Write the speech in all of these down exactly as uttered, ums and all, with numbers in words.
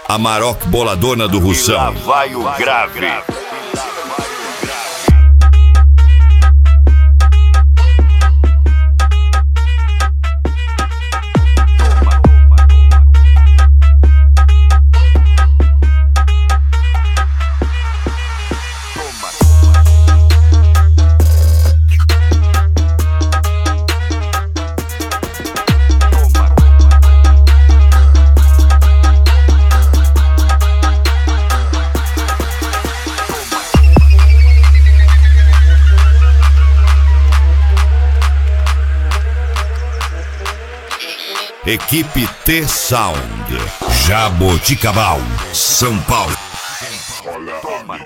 A Maroc boladona do Russão. E lá vai o grave. Equipe T-Sound, Jaboticabal, São Paulo. Toma.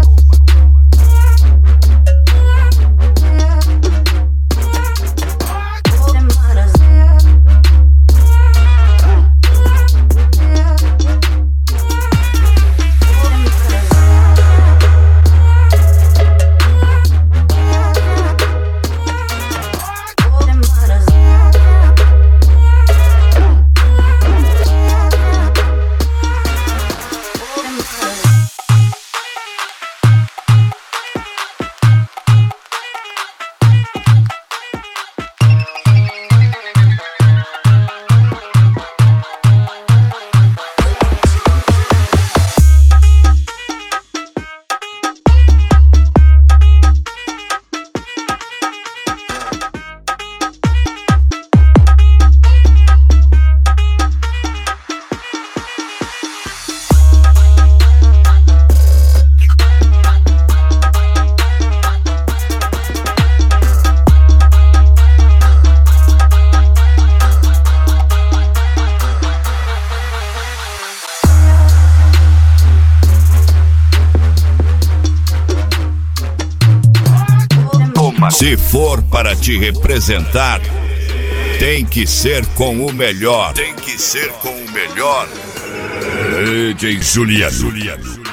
Se for para te representar, tem que ser com o melhor. Tem que ser com o melhor. D J Juliano. Juliano.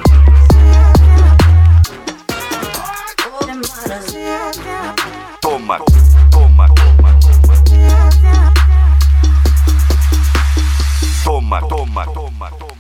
Toma, toma, toma, toma. Toma, toma, toma, toma.